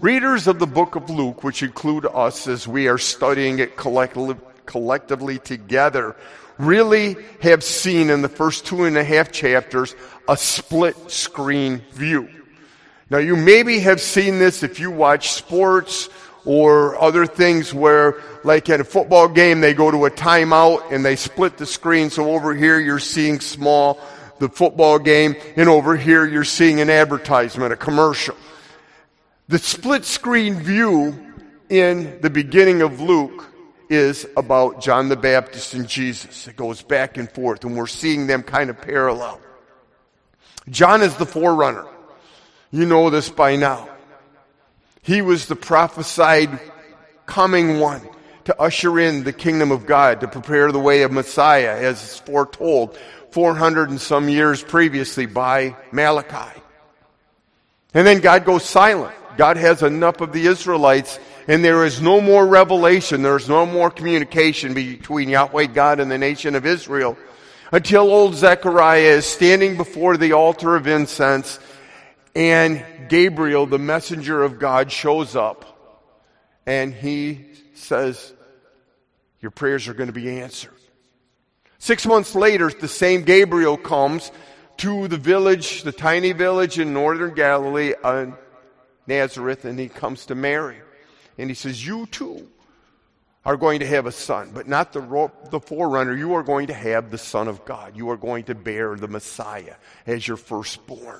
Readers of the book of Luke, which include us as we are studying it collectively together, really have seen in the first 2.5 chapters a split screen view. Now you maybe have seen this if you watch sports or other things where, like at a football game, they go to a timeout and they split the screen. So over here you're seeing the football game, and over here you're seeing an advertisement, a commercial. The split screen view in the beginning of Luke is about John the Baptist and Jesus. It goes back and forth, and we're seeing them kind of parallel. John is the forerunner. You know this by now. He was the prophesied coming one to usher in the kingdom of God, to prepare the way of Messiah, as foretold 400 and some years previously by Malachi. And then God goes silent. God has enough of the Israelites, and there is no more revelation. There is no more communication between Yahweh God and the nation of Israel until old Zechariah is standing before the altar of incense, and Gabriel, the messenger of God, shows up, and he says, your prayers are going to be answered. 6 months later, the same Gabriel comes to the village, the tiny village in northern Galilee, Nazareth, and he comes to Mary. And he says, you too are going to have a son, but not the forerunner. You are going to have the Son of God. You are going to bear the Messiah as your firstborn.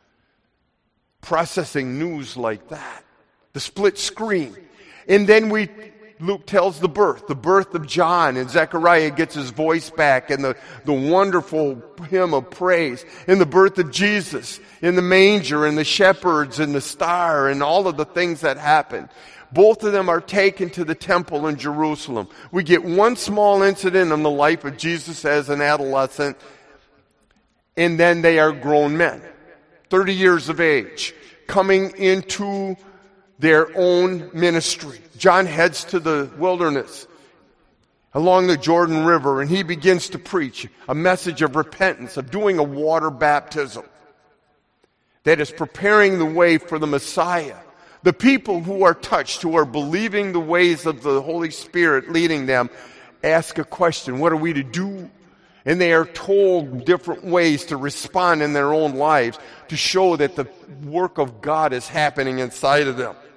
Processing news like that. The split screen. And then Luke tells the birth of John, and Zechariah gets his voice back, and the wonderful hymn of praise, and the birth of Jesus in the manger, and the shepherds, and the star, and all of the things that happen. Both of them are taken to the temple in Jerusalem. We get one small incident in the life of Jesus as an adolescent, and then they are grown men, 30 years of age, coming into their own ministry. John heads to the wilderness along the Jordan River, and he begins to preach a message of repentance, of doing a water baptism that is preparing the way for the Messiah. The people who are touched, who are believing the ways of the Holy Spirit leading them, ask a question, what are we to do? And they are told different ways to respond in their own lives to show that the work of God is happening inside of them.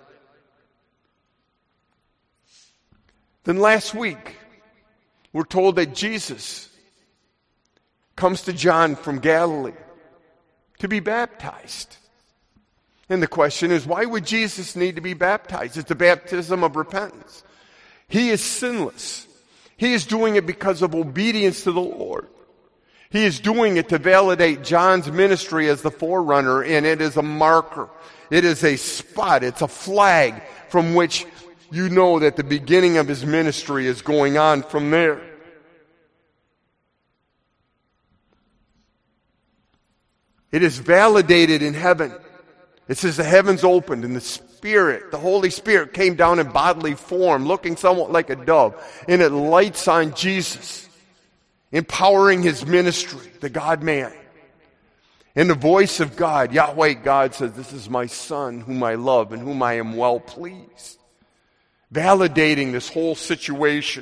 Then last week, we're told that Jesus comes to John from Galilee to be baptized. And the question is, why would Jesus need to be baptized? It's a baptism of repentance. He is sinless. He is doing it because of obedience to the Lord. He is doing it to validate John's ministry as the forerunner, and it is a marker. It is a spot. It's a flag from which you know that the beginning of his ministry is going on from there. It is validated in heaven. It says the heavens opened and the Spirit, the Holy Spirit, came down in bodily form, looking somewhat like a dove, and it lights on Jesus, empowering his ministry, the God-man. And the voice of God, Yahweh God, says, this is my Son whom I love and whom I am well pleased. Validating this whole situation.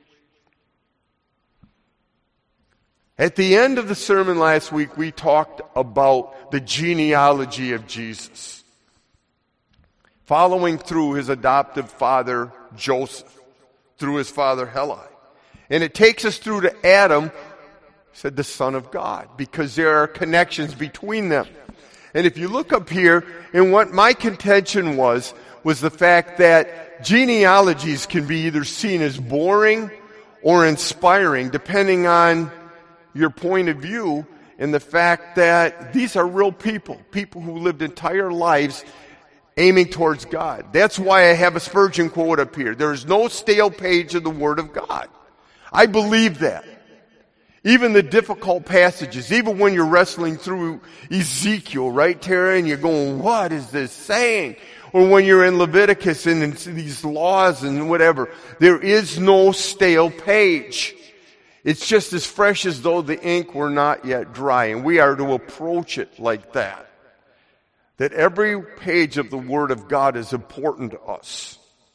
At the end of the sermon last week, we talked about the genealogy of Jesus, following through his adoptive father, Joseph, through his father, Heli. And it takes us through to Adam, said the Son of God, because there are connections between them. And if you look up here, and what my contention was the fact that genealogies can be either seen as boring or inspiring, depending on your point of view, and the fact that these are real people who lived entire lives aiming towards God. That's why I have a Spurgeon quote up here. There is no stale page of the Word of God. I believe that. Even the difficult passages, even when you're wrestling through Ezekiel, right, Tara, and you're going, what is this saying? Or when you're in Leviticus and these laws and whatever, there is no stale page. It's just as fresh as though the ink were not yet dry, and we are to approach it like that. that every page of the Word of God is important to us.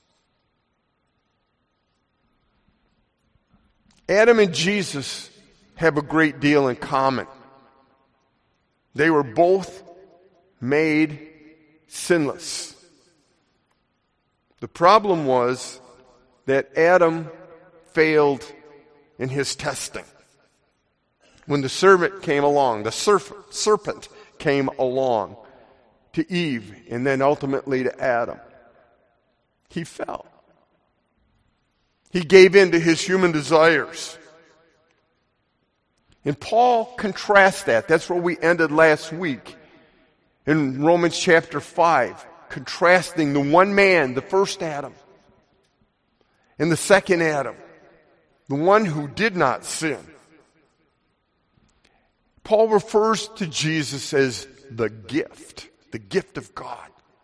Adam and Jesus have a great deal in common. They were both made sinless. The problem was that Adam failed in his testing. When the serpent came along to Eve and then ultimately to Adam, he fell. He gave in to his human desires. And Paul contrasts that. That's where we ended last week in Romans chapter 5, contrasting the one man, the first Adam, and the second Adam, the one who did not sin. Paul refers to Jesus as the gift of God.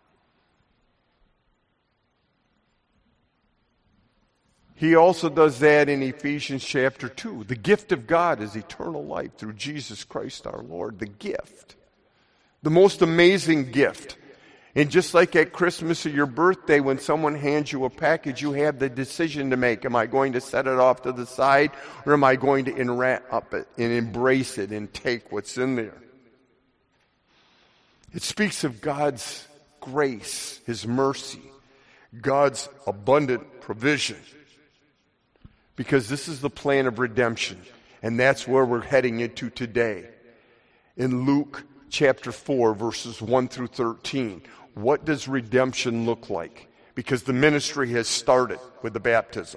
He also does that in Ephesians chapter 2. The gift of God is eternal life through Jesus Christ our Lord. The gift. The most amazing gift. And just like at Christmas or your birthday, when someone hands you a package, you have the decision to make. Am I going to set it off to the side, or am I going to unwrap it and embrace it and take what's in there? It speaks of God's grace, His mercy, God's abundant provision. Because this is the plan of redemption. And that's where we're heading into today. In Luke chapter 4, verses 1 through 13. What does redemption look like? Because the ministry has started with the baptism.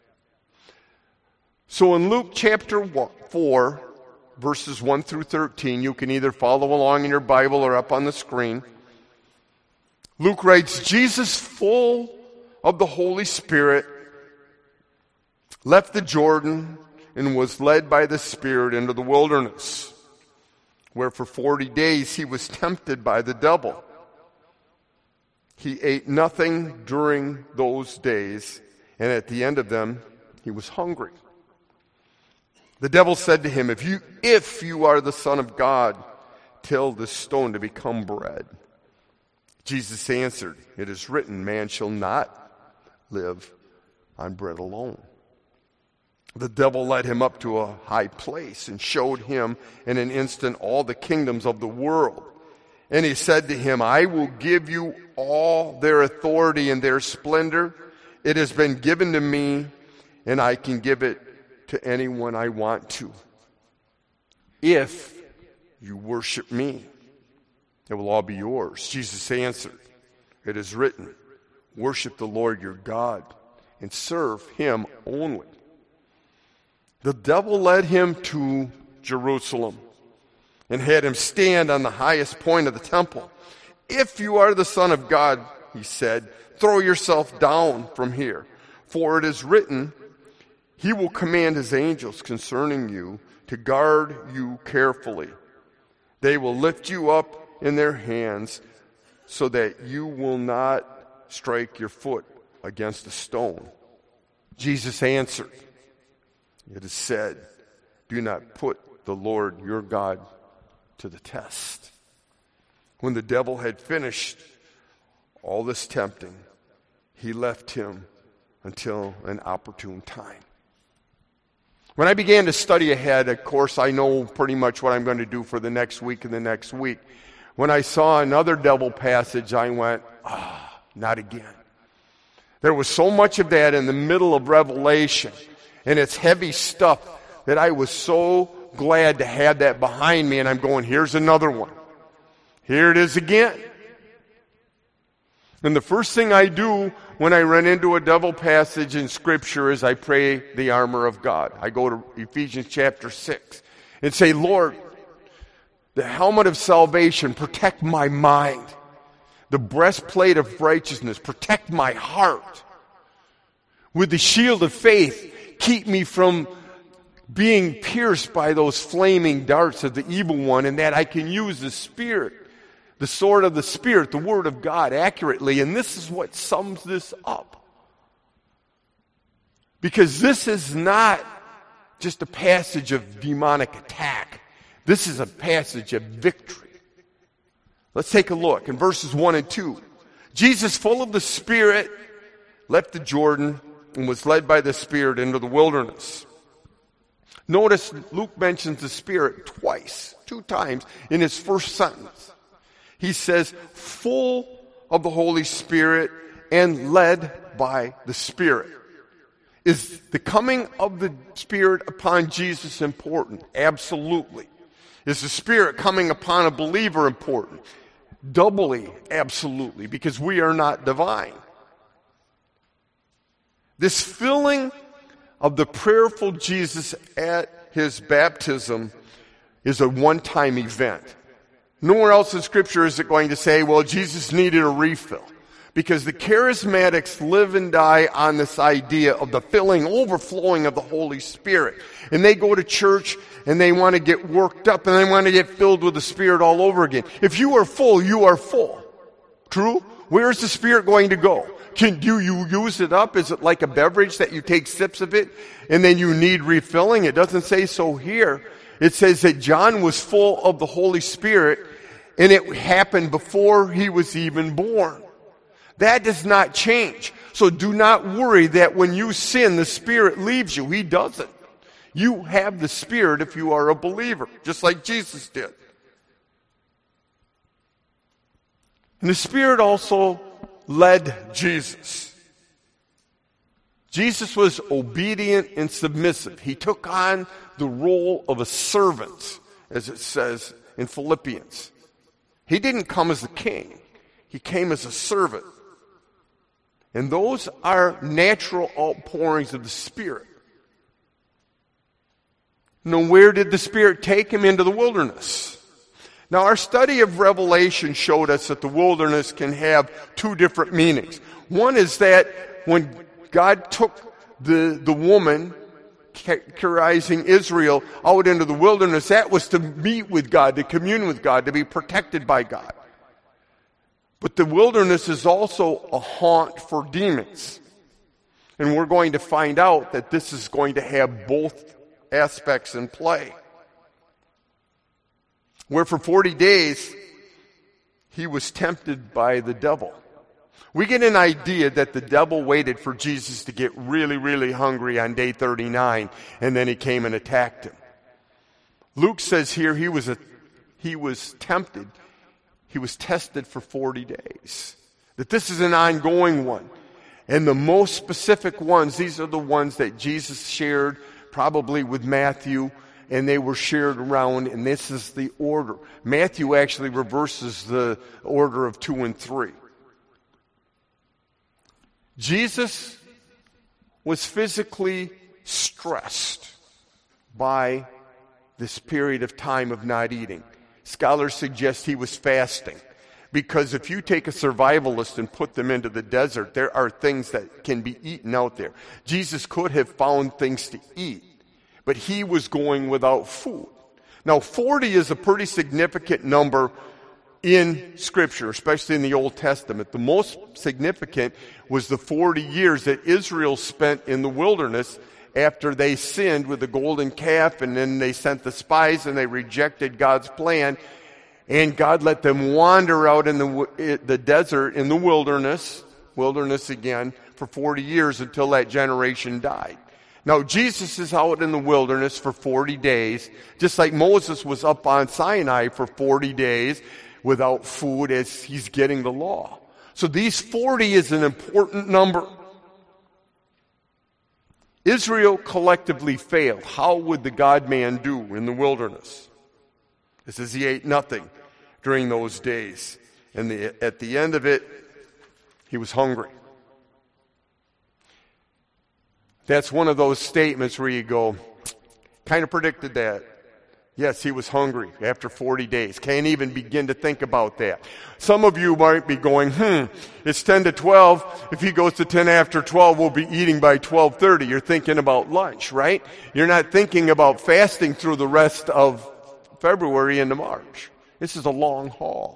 So in Luke chapter 4, verses 1 through 13, you can either follow along in your Bible or up on the screen. Luke writes, Jesus, full of the Holy Spirit, left the Jordan and was led by the Spirit into the wilderness, where for 40 days he was tempted by the devil. He ate nothing during those days, and at the end of them, he was hungry. The devil said to him, if you are the Son of God, tell this stone to become bread. Jesus answered, it is written, man shall not live on bread alone. The devil led him up to a high place and showed him in an instant all the kingdoms of the world. And he said to him, I will give you all their authority and their splendor. It has been given to me, and I can give it to anyone I want to. If you worship me, it will all be yours. Jesus answered, it is written, worship the Lord your God and serve him only. The devil led him to Jerusalem and had him stand on the highest point of the temple. If you are the Son of God, he said, throw yourself down from here. For it is written, he will command his angels concerning you to guard you carefully. They will lift you up in their hands so that you will not strike your foot against a stone. Jesus answered, it is said, do not put the Lord your God to the test. When the devil had finished all this tempting, he left him until an opportune time. When I began to study ahead, of course, I know pretty much what I'm going to do for the next week and the next week. When I saw another devil passage, I went, not again. There was so much of that in the middle of Revelation, and it's heavy stuff, that I was so glad to have that behind me, and I'm going, here's another one. Here it is again. And the first thing I do when I run into a devil passage in Scripture is I pray the armor of God. I go to Ephesians chapter 6 and say, Lord, the helmet of salvation, protect my mind. The breastplate of righteousness, protect my heart. With the shield of faith, keep me from being pierced by those flaming darts of the evil one, and that I can use the Spirit, the sword of the Spirit, the Word of God accurately. And this is what sums this up. Because this is not just a passage of demonic attack. This is a passage of victory. Let's take a look in verses 1 and 2. Jesus, full of the Spirit, left the Jordan and was led by the Spirit into the wilderness. Notice Luke mentions the Spirit twice, 2 times in his first sentence. He says, full of the Holy Spirit and led by the Spirit. Is the coming of the Spirit upon Jesus important? Absolutely. Is the Spirit coming upon a believer important? Doubly, absolutely, because we are not divine. This filling of the prayerful Jesus at his baptism is a one-time event. Nowhere else in Scripture is it going to say, well, Jesus needed a refill. Because the charismatics live and die on this idea of the filling, overflowing of the Holy Spirit. And they go to church and they want to get worked up and they want to get filled with the Spirit all over again. If you are full, you are full. True? Where is the Spirit going to go? Do you use it up? Is it like a beverage that you take sips of it and then you need refilling? It doesn't say so here. It says that John was full of the Holy Spirit and it happened before he was even born. That does not change. So do not worry that when you sin, the Spirit leaves you. He doesn't. You have the Spirit if you are a believer, just like Jesus did. And the Spirit also led Jesus. Jesus was obedient and submissive. He took on the role of a servant, as it says in Philippians. He didn't come as a king. He came as a servant. And those are natural outpourings of the Spirit. Now, where did the Spirit take him? Into the wilderness. Now, our study of Revelation showed us that the wilderness can have 2 different meanings. One is that when God took the woman characterizing Israel out into the wilderness, that was to meet with God, to commune with God, to be protected by God. But the wilderness is also a haunt for demons. And we're going to find out that this is going to have both aspects in play. Where for 40 days, he was tempted by the devil. We get an idea that the devil waited for Jesus to get really, really hungry on day 39, and then he came and attacked him. Luke says here he was tempted. He was tested for 40 days. That this is an ongoing one. And the most specific ones, these are the ones that Jesus shared probably with Matthew, and they were shared around, and this is the order. Matthew actually reverses the order of 2 and 3. Jesus was physically stressed by this period of time of not eating. Scholars suggest he was fasting. Because if you take a survivalist and put them into the desert, there are things that can be eaten out there. Jesus could have found things to eat, but he was going without food. Now, 40 is a pretty significant number in Scripture, especially in the Old Testament. The most significant was the 40 years that Israel spent in the wilderness after they sinned with the golden calf, and then they sent the spies and they rejected God's plan. And God let them wander out in the desert, in the wilderness again, for 40 years until that generation died. Now, Jesus is out in the wilderness for 40 days, just like Moses was up on Sinai for 40 days without food as he's getting the law. So these 40 is an important number. Israel collectively failed. How would the God-man do in the wilderness? It says he ate nothing during those days. And at the end of it, he was hungry. That's one of those statements where you go, kind of predicted that. Yes, he was hungry after 40 days. Can't even begin to think about that. Some of you might be going, it's 10 to 12. If he goes to 10 after 12, we'll be eating by 12:30. You're thinking about lunch, right? You're not thinking about fasting through the rest of February into March. This is a long haul.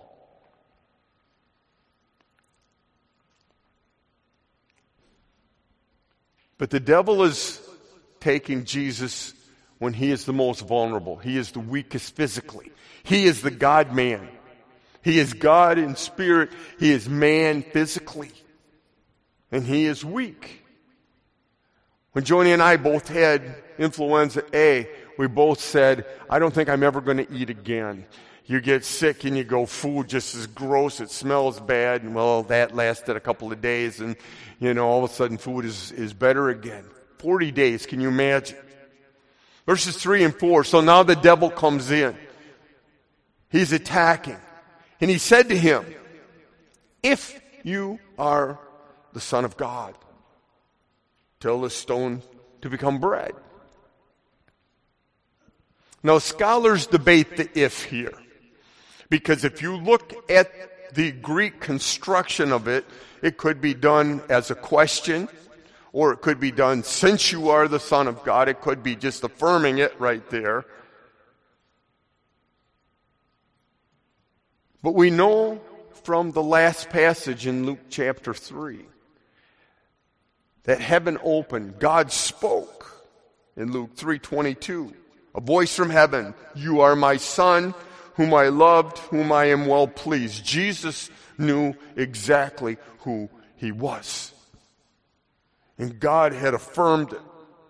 But the devil is taking Jesus when he is the most vulnerable. He is the weakest physically. He is the God-man. He is God in spirit. He is man physically. And he is weak. When Joni and I both had influenza A, we both said, I don't think I'm ever going to eat again. You get sick and you go, food just is gross, it smells bad. And well, that lasted a couple of days and, all of a sudden food is better again. 40 days, can you imagine? Verses 3 and 4, so now the devil comes in. He's attacking. And he said to him, if you are the Son of God, tell the stone to become bread. Now, scholars debate the if here. Because if you look at the Greek construction of it, it could be done as a question, or it could be done, since you are the Son of God. It could be just affirming it right there. But we know from the last passage in Luke chapter 3 that heaven opened. God spoke in Luke 3:22. A voice from heaven, you are my Son, whom I loved, whom I am well pleased. Jesus knew exactly who he was. And God had affirmed it.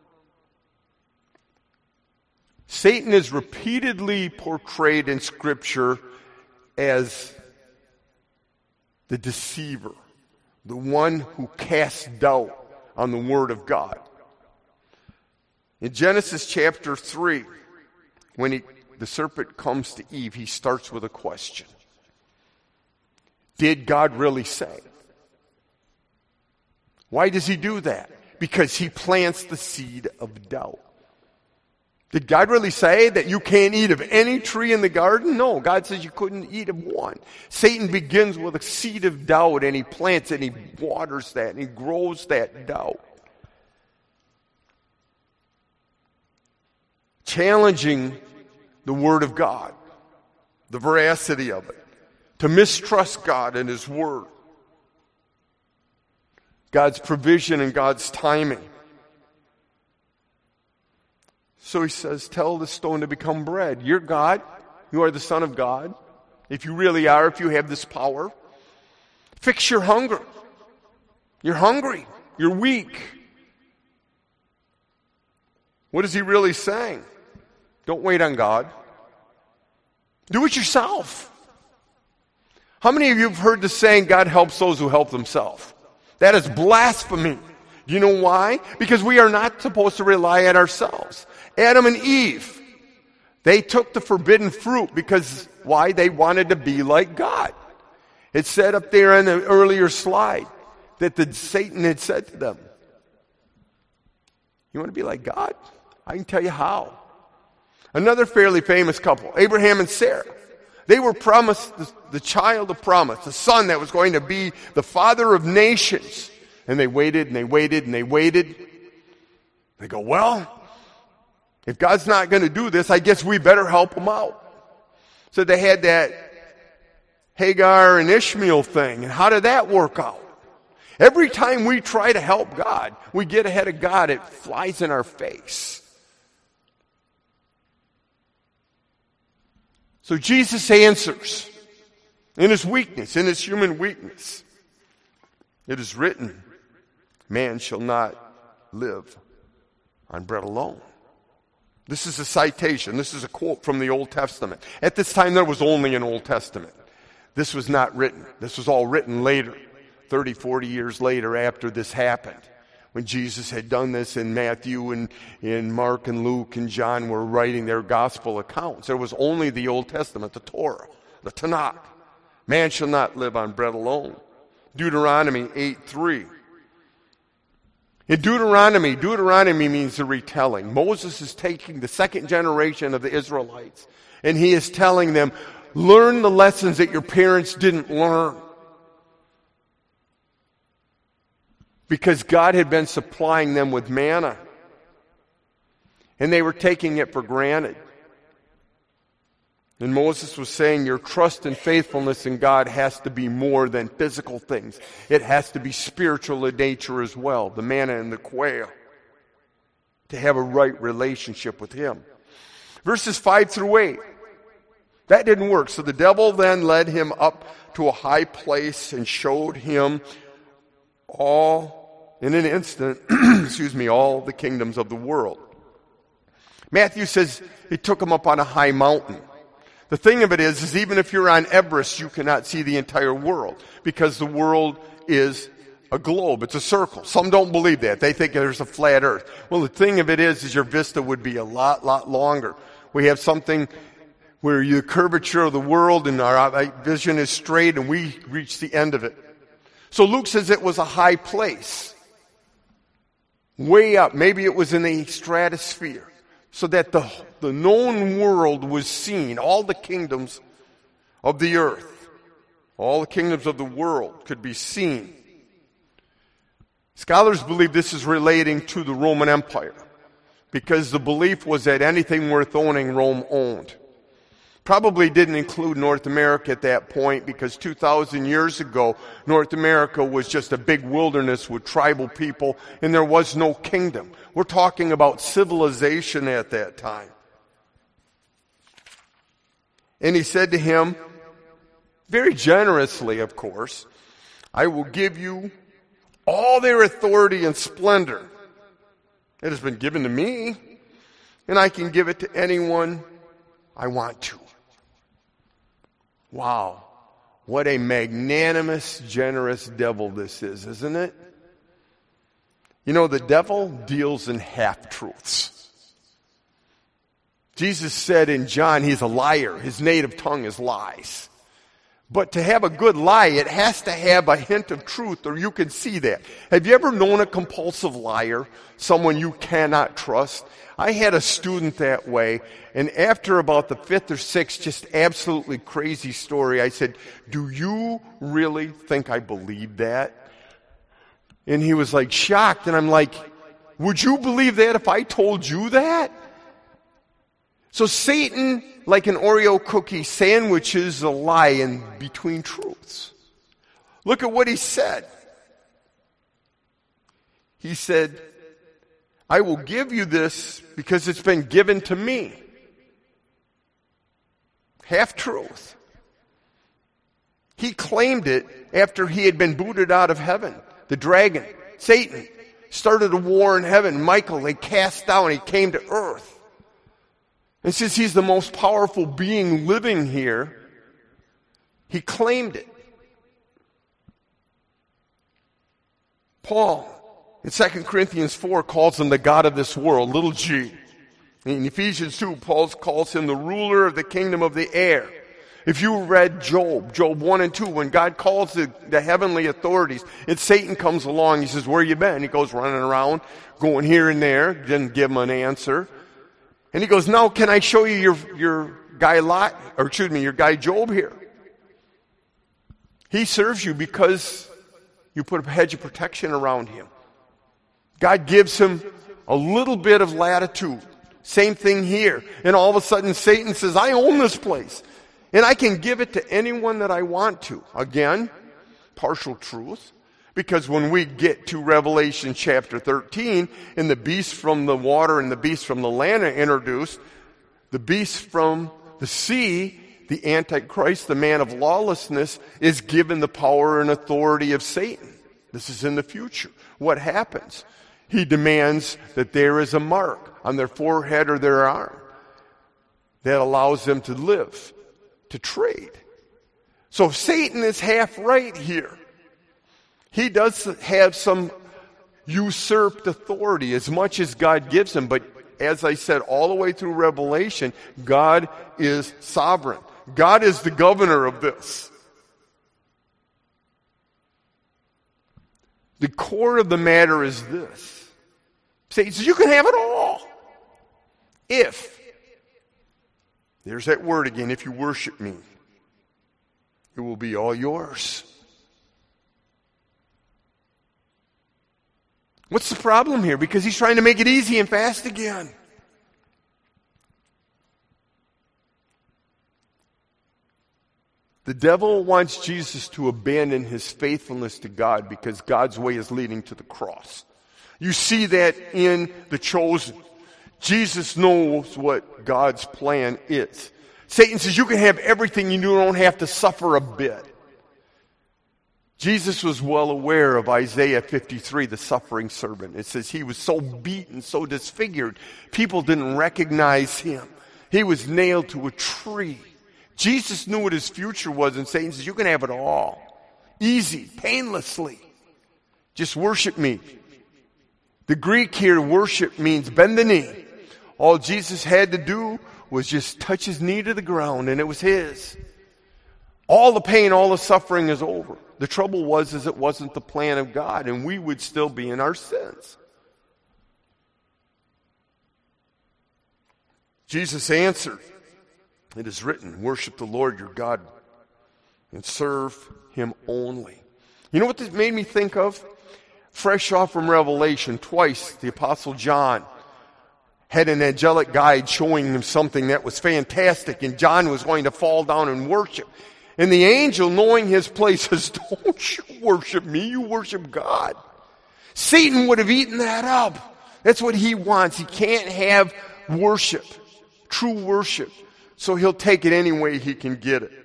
Satan is repeatedly portrayed in Scripture as the deceiver, the one who casts doubt on the Word of God. In Genesis chapter 3, when the serpent comes to Eve, he starts with a question. Did God really say? Why does he do that? Because he plants the seed of doubt. Did God really say that you can't eat of any tree in the garden? No, God says you couldn't eat of one. Satan begins with a seed of doubt, and he plants it, and he waters that, and he grows that doubt. Challenging the Word of God, the veracity of it, to mistrust God and His Word, God's provision and God's timing. So he says, tell the stone to become bread. You're God. You are the Son of God. If you really are, if you have this power, fix your hunger. You're hungry. You're weak. What is he really saying? Don't wait on God. Do it yourself. How many of you have heard the saying, God helps those who help themselves? That is blasphemy. Do you know why? Because we are not supposed to rely on ourselves. Adam and Eve, they took the forbidden fruit because, why? They wanted to be like God. It said up there in the earlier slide that Satan had said to them, you want to be like God? I can tell you how. Another fairly famous couple, Abraham and Sarah. They were promised the child of promise, the son that was going to be the father of nations. And they waited and they waited and they waited. They go, well, if God's not going to do this, I guess we better help him out. So they had that Hagar and Ishmael thing. And how did that work out? Every time we try to help God, we get ahead of God, it flies in our face. So Jesus answers in his weakness, in his human weakness. It is written, man shall not live on bread alone. This is a citation. This is a quote from the Old Testament. At this time, there was only an Old Testament. This was not written. This was all written later, 30, 40 years later after this happened. When Jesus had done this, and Matthew and Mark and Luke and John were writing their gospel accounts. There was only the Old Testament, the Torah, the Tanakh. Man shall not live on bread alone. Deuteronomy 8:3. In Deuteronomy means the retelling. Moses is taking the second generation of the Israelites, and he is telling them, learn the lessons that your parents didn't learn. Because God had been supplying them with manna, and they were taking it for granted. And Moses was saying your trust and faithfulness in God has to be more than physical things. It has to be spiritual in nature as well, the manna and the quail, to have a right relationship with Him. Verses 5 through 8. That didn't work. So the devil then led him up to a high place and showed him all, in an instant, all the kingdoms of the world. Matthew says he took him up on a high mountain. The thing of it is even if you're on Everest, you cannot see the entire world because the world is a globe. It's a circle. Some don't believe that. They think there's a flat earth. Well, the thing of it is your vista would be a lot longer. We have something where the curvature of the world and our vision is straight and we reach the end of it. So Luke says it was a high place. Way up. Maybe it was in the stratosphere. So that the known world was seen. All the kingdoms of the earth. All the kingdoms of the world could be seen. Scholars believe this is relating to the Roman Empire. Because the belief was that anything worth owning, Rome owned. Probably didn't include North America at that point because 2,000 years ago, North America was just a big wilderness with tribal people and there was no kingdom. We're talking about civilization at that time. And he said to him, very generously, of course, I will give you all their authority and splendor. It has been given to me, and I can give it to anyone I want to. Wow, what a magnanimous, generous devil this is, isn't it? You know, the devil deals in half-truths. Jesus said in John, he's a liar. His native tongue is lies. But to have a good lie, it has to have a hint of truth, or you can see that. Have you ever known a compulsive liar? Someone you cannot trust? I had a student that way, and after about the 5th or 6th, just absolutely crazy story, I said, do you really think I believe that? And he was like shocked, and I'm like, would you believe that if I told you that? So Satan, like an Oreo cookie, sandwiches a lie in between truths. Look at what he said. He said, I will give you this because it's been given to me. Half truth. He claimed it after he had been booted out of heaven. The dragon, Satan, started a war in heaven. Michael, they cast down. He came to earth. And since he's the most powerful being living here, he claimed it. Paul, in 2 Corinthians 4, calls him the God of this world, little g. In Ephesians 2, Paul calls him the ruler of the kingdom of the air. If you read Job 1 and 2, when God calls the heavenly authorities, and Satan comes along, he says, where you been? He goes running around, going here and there, didn't give him an answer. And he goes, now can I show you your guy your guy Job here? He serves you because you put a hedge of protection around him. God gives him a little bit of latitude. Same thing here. And all of a sudden Satan says, I own this place. And I can give it to anyone that I want to. Again, partial truth. Because when we get to Revelation chapter 13, and the beast from the water and the beast from the land are introduced, the beast from the sea, the Antichrist, the man of lawlessness, is given the power and authority of Satan. This is in the future. What happens? He demands that there is a mark on their forehead or their arm that allows them to live, to trade. So Satan is half right here. He does have some usurped authority as much as God gives him. But as I said, all the way through Revelation, God is sovereign. God is the governor of this. The core of the matter is this. Satan says, you can have it all. If, there's that word again, if you worship me, it will be all yours. What's the problem here? Because he's trying to make it easy and fast again. The devil wants Jesus to abandon his faithfulness to God because God's way is leading to the cross. You see that in The Chosen. Jesus knows what God's plan is. Satan says you can have everything, you don't have to suffer a bit. Jesus was well aware of Isaiah 53, the suffering servant. It says he was so beaten, so disfigured, people didn't recognize him. He was nailed to a tree. Jesus knew what his future was, and Satan says, you can have it all. Easy, painlessly. Just worship me. The Greek here, worship means bend the knee. All Jesus had to do was just touch his knee to the ground, and it was his. All the pain, all the suffering is over. The trouble was it wasn't the plan of God, and we would still be in our sins. Jesus answered, it is written, worship the Lord your God and serve him only. You know what this made me think of? Fresh off from Revelation, twice the Apostle John had an angelic guide showing him something that was fantastic, and John was going to fall down and worship. And the angel, knowing his place, says, don't you worship me, you worship God. Satan would have eaten that up. That's what he wants. He can't have worship, true worship. So he'll take it any way he can get it.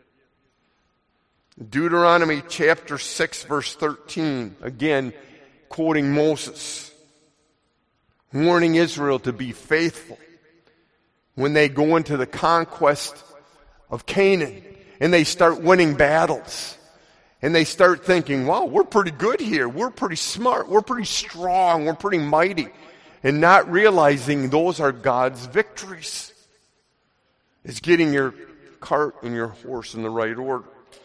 Deuteronomy chapter 6, verse 13, again, quoting Moses, warning Israel to be faithful when they go into the conquest of Canaan and they start winning battles. And they start thinking, wow, we're pretty good here. We're pretty smart. We're pretty strong. We're pretty mighty. And not realizing those are God's victories. It's getting your cart and your horse in the right order.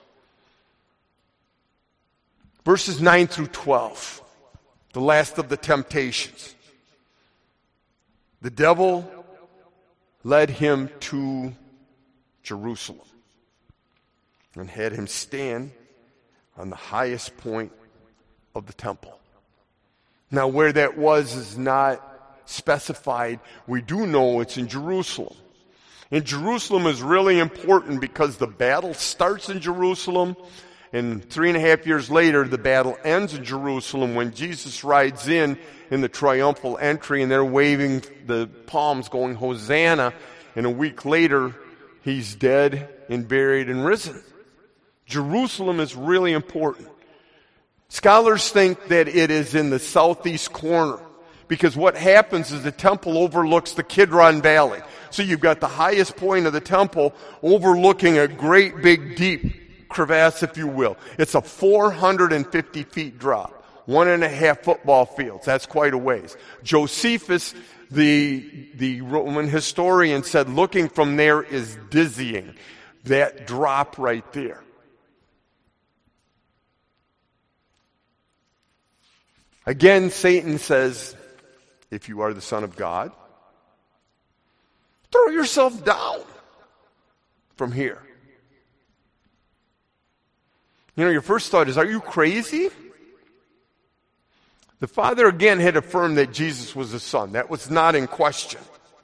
Verses 9 through 12, the last of the temptations. The devil led him to Jerusalem and had him stand on the highest point of the temple. Now, where that was is not specified. We do know it's in Jerusalem. And Jerusalem is really important because the battle starts in Jerusalem, and 3.5 years later, the battle ends in Jerusalem when Jesus rides in the triumphal entry, and they're waving the palms going, Hosanna. And a week later, he's dead and buried and risen. Jerusalem is really important. Scholars think that it is in the southeast corner because what happens is the temple overlooks the Kidron Valley. So you've got the highest point of the temple overlooking a great big deep crevasse, if you will. It's a 450 feet drop, 1.5 football fields. That's quite a ways. Josephus, the Roman historian, said looking from there is dizzying. That drop right there. Again, Satan says, if you are the Son of God, throw yourself down from here. You know, your first thought is, are you crazy? The Father again had affirmed that Jesus was the Son. That was not in question.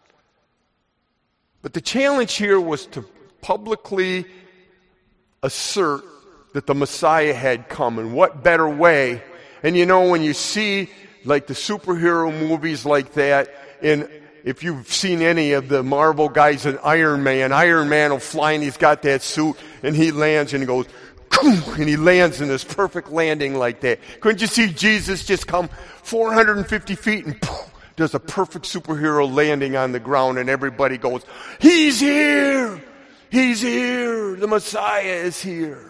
But the challenge here was to publicly assert that the Messiah had come. And what better way? And you know, when you see like the superhero movies like that, and if you've seen any of the Marvel guys in Iron Man will fly and he's got that suit and he lands and he goes, and he lands in this perfect landing like that. Couldn't you see Jesus just come 450 feet and does a perfect superhero landing on the ground and everybody goes, he's here! He's here! The Messiah is here.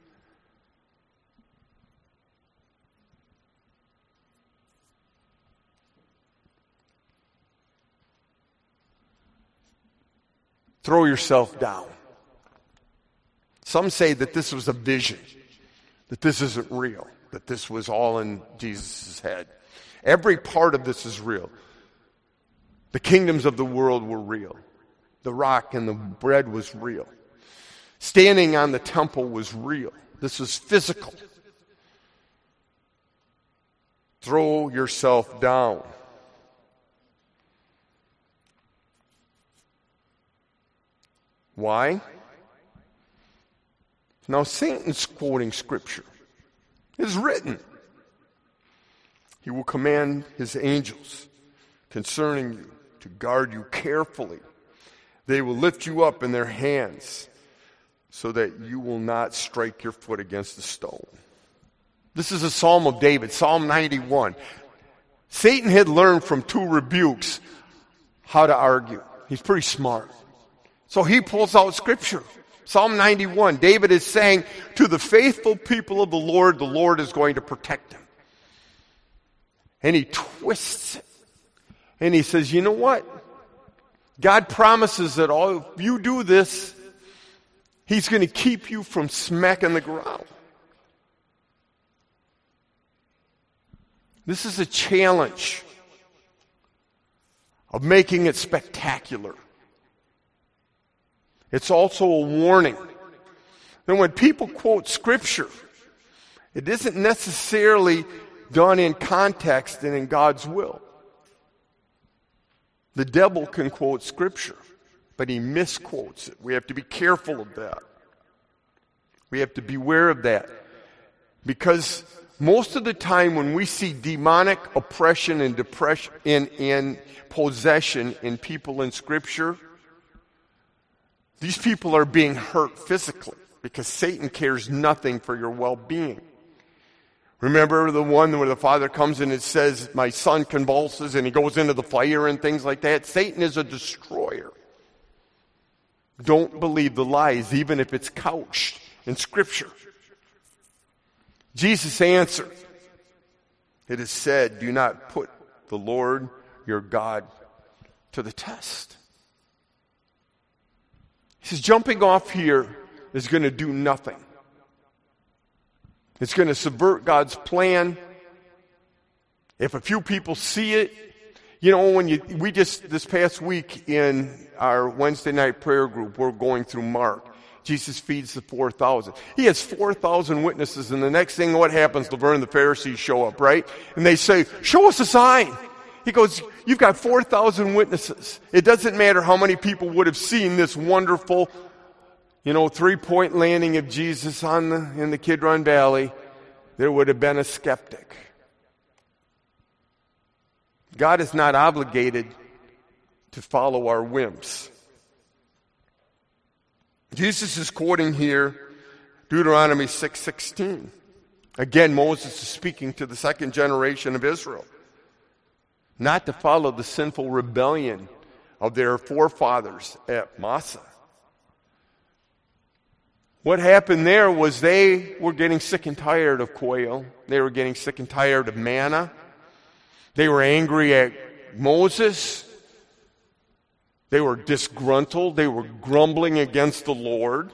Throw yourself down. Some say that this was a vision, that this isn't real, that this was all in Jesus' head. Every part of this is real. The kingdoms of the world were real. The rock and the bread was real. Standing on the temple was real. This was physical. Throw yourself down. Why? Now, Satan's quoting Scripture. It is written, he will command his angels concerning you to guard you carefully. They will lift you up in their hands so that you will not strike your foot against a stone. This is a Psalm of David, Psalm 91. Satan had learned from 2 rebukes how to argue. He's pretty smart. So he pulls out Scripture. Psalm 91, David is saying, to the faithful people of the Lord is going to protect them. And he twists it. And he says, you know what? God promises that if you do this, He's going to keep you from smacking the ground. This is a challenge of making it spectacular. It's also a warning. And when people quote Scripture, it isn't necessarily done in context and in God's will. The devil can quote Scripture, but he misquotes it. We have to be careful of that. We have to beware of that. Because most of the time when we see demonic oppression and depression in possession in people in Scripture, these people are being hurt physically because Satan cares nothing for your well-being. Remember the one where the father comes in and says, my son convulses, and he goes into the fire and things like that? Satan is a destroyer. Don't believe the lies, even if it's couched in Scripture. Jesus answered, it is said, do not put the Lord your God to the test. He says, jumping off here is going to do nothing. It's going to subvert God's plan. If a few people see it, this past week in our Wednesday night prayer group, we're going through Mark. Jesus feeds the 4,000. He has 4,000 witnesses, and the next thing, what happens? Laverne and the Pharisees show up, right? And they say, show us a sign. He goes, you've got 4,000 witnesses. It doesn't matter how many people would have seen this wonderful, 3-point landing of Jesus in the Kidron Valley. There would have been a skeptic. God is not obligated to follow our whims. Jesus is quoting here Deuteronomy 6:16. Again, Moses is speaking to the second generation of Israel, not to follow the sinful rebellion of their forefathers at Massah. What happened there was they were getting sick and tired of quail. They were getting sick and tired of manna. They were angry at Moses. They were disgruntled. They were grumbling against the Lord.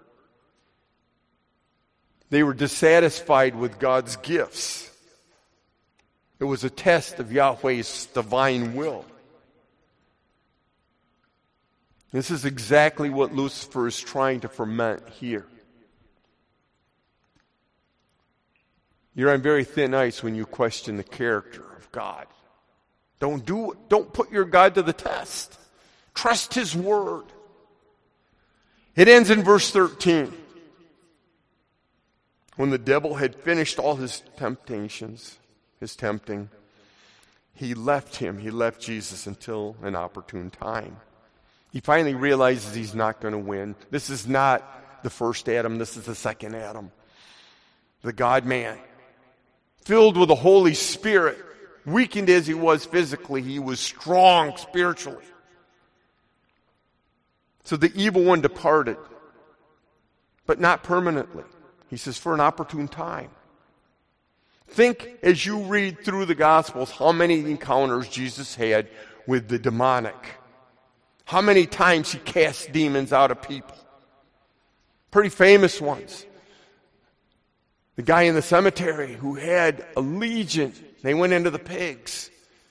They were dissatisfied with God's gifts. It was a test of Yahweh's divine will. This is exactly what Lucifer is trying to ferment here. You're on very thin ice when you question the character of God. Don't do it. Don't put your God to the test. Trust His word. It ends in verse 13. When the devil had finished all his temptations, his tempting, he left him. He left Jesus until an opportune time. He finally realizes he's not going to win. This is not the first Adam. This is the second Adam. The God-man. Filled with the Holy Spirit. Weakened as he was physically, he was strong spiritually. So the evil one departed. But not permanently. He says, for an opportune time. Think as you read through the Gospels how many encounters Jesus had with the demonic. How many times he cast demons out of people. Pretty famous ones. The guy in the cemetery who had a legion. They went into the pigs.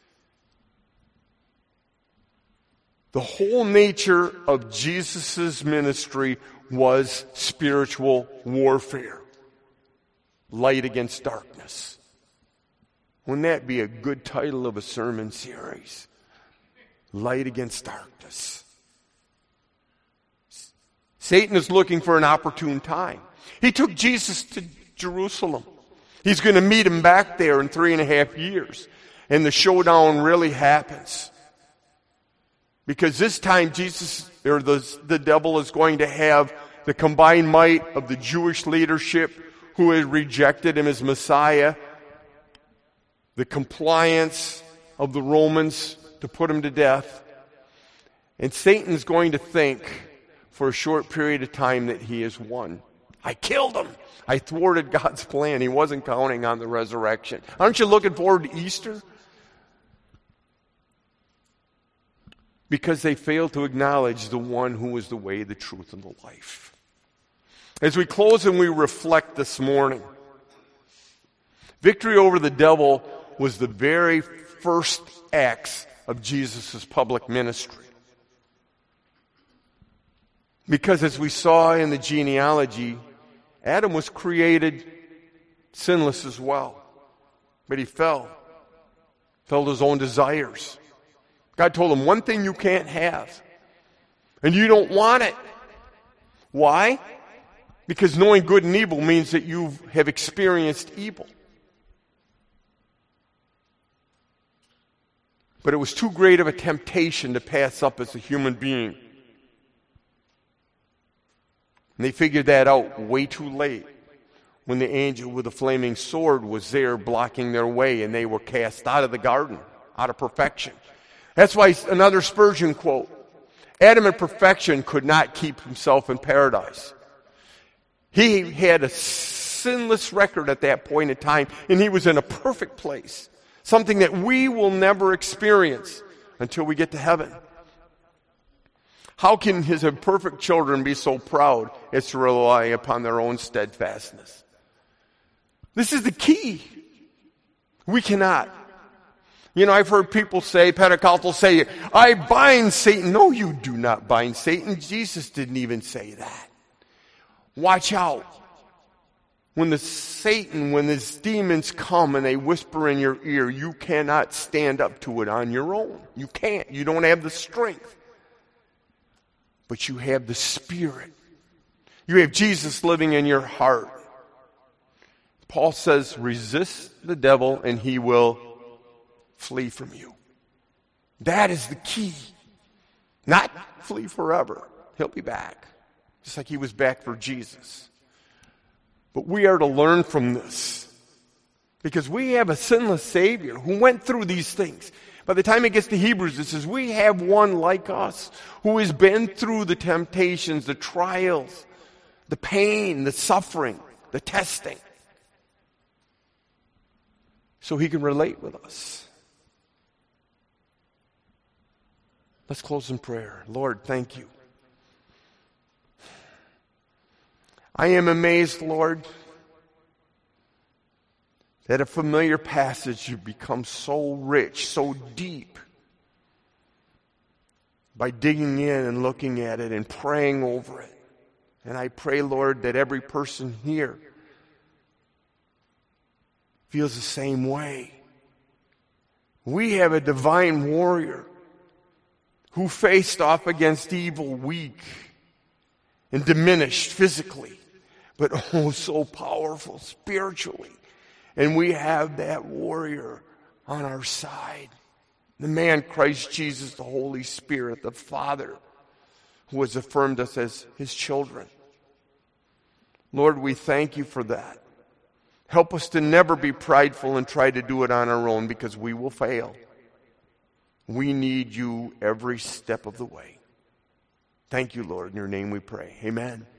The whole nature of Jesus' ministry was spiritual warfare. Light against darkness. Wouldn't that be a good title of a sermon series? Light against darkness. Satan is looking for an opportune time. He took Jesus to Jerusalem. He's going to meet him back there in 3.5 years. And the showdown really happens. Because this time Jesus the devil is going to have the combined might of the Jewish leadership who had rejected him as Messiah, the compliance of the Romans to put him to death, and Satan's going to think for a short period of time that he has won. I killed him. I thwarted God's plan. He wasn't counting on the resurrection. Aren't you looking forward to Easter? Because they failed to acknowledge the one who is the way, the truth, and the life. As we close and we reflect this morning, victory over the devil was the very first acts of Jesus' public ministry. Because as we saw in the genealogy, Adam was created sinless as well. But he fell to his own desires. God told him one thing you can't have, and you don't want it. Why? Because knowing good and evil means that you have experienced evil. But it was too great of a temptation to pass up as a human being. And they figured that out way too late when the angel with the flaming sword was there blocking their way and they were cast out of the garden, out of perfection. That's why another Spurgeon quote, Adam in perfection could not keep himself in paradise. He had a sinless record at that point in time, and he was in a perfect place, something that we will never experience until we get to heaven. How can his imperfect children be so proud as to rely upon their own steadfastness? This is the key. We cannot. You know, I've heard people say, Pentecostals say, I bind Satan. No, you do not bind Satan. Jesus didn't even say that. Watch out. When these demons come and they whisper in your ear, you cannot stand up to it on your own. You can't. You don't have the strength. But you have the Spirit. You have Jesus living in your heart. Paul says, resist the devil and he will flee from you. That is the key. Not flee forever. He'll be back. Just like he was back for Jesus. But we are to learn from this. Because we have a sinless Savior who went through these things. By the time it gets to Hebrews, it says, we have one like us who has been through the temptations, the trials, the pain, the suffering, the testing. So he can relate with us. Let's close in prayer. Lord, thank you. I am amazed, Lord, that a familiar passage you become so rich, so deep, by digging in and looking at it and praying over it. And I pray, Lord, that every person here feels the same way. We have a divine warrior who faced off against evil weak and diminished physically, but oh so powerful spiritually. And we have that warrior on our side. The man Christ Jesus, the Holy Spirit, the Father, who has affirmed us as his children. Lord, we thank you for that. Help us to never be prideful and try to do it on our own, because we will fail. We need you every step of the way. Thank you, Lord. In your name we pray. Amen.